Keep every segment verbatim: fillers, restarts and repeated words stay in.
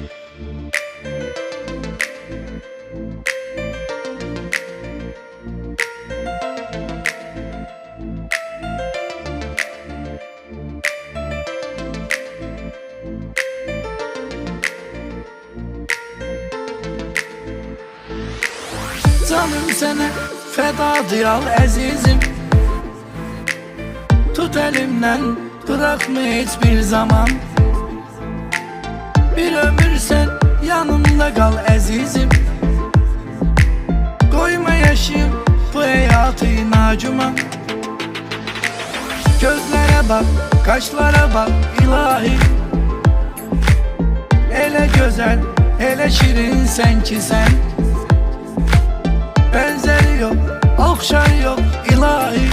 Canım sənə fədadır al əzizim. Tut elimden, bırakma hiçbir zaman. Bir ömür sen yanımda kal əzizim. Koyma yaşayım bu hayatı inacıma. Gözlere bak, kaşlara bak ilahi. Hele güzel, hele şirin sen ki sen. Benzeri yok, okşar yok ilahi.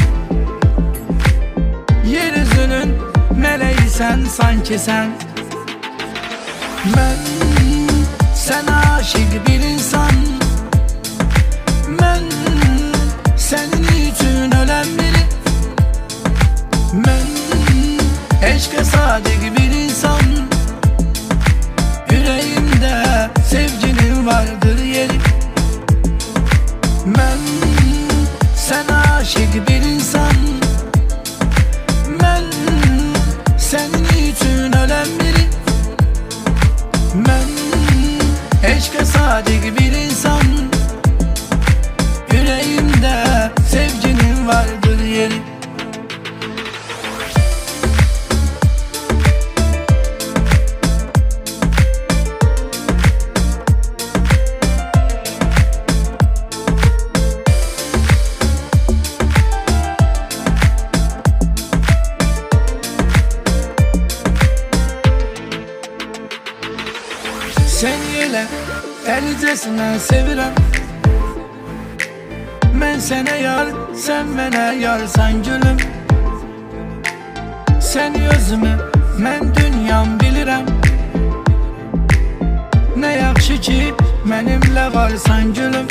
Yeryüzünün meleği sen sanki sen. Ben sana aşık bir insan. Ben senin için ölen biri. Ben eşke sadık bir insan. Yüreğimde sevginin vardır yeri. Ben sana aşık bir insan. Ben senin için ölen biri. Ben eşke sadık bir insan. Yüreğimde sevginin vardır yeri. Seni elə əlicəsinə sevirəm. Mən sənə yar, sən mənə yarsan gülüm. Səni özümü, mən dünyam bilirəm. Nə yaxşı ki, mənimlə varsan gülüm.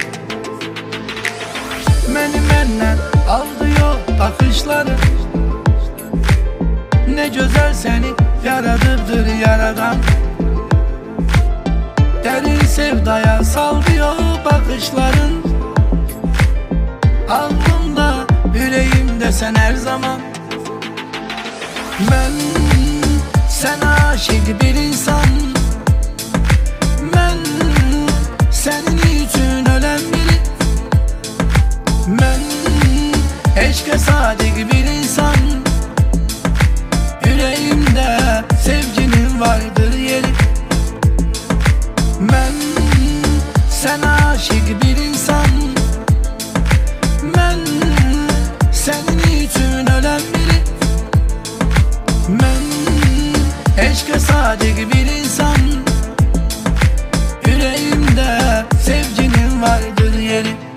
Məni məndən aldı yox baxışları. Nə gözəl səni yaradıbdır yaradan. Derin sevdaya sallıyor bakışların. Aklımda, yüreğimde sen her zaman. Ben sana aşık bir insan. Ben senin için ölen biri. Ben eşke sadık bir insan. Yüreğimde sevginin vardır yeri. Ben sana aşık bir insan. Ben senin için ölen biri. Ben eşke sadık bir insan. Yüreğimde sevginin vardır yeri.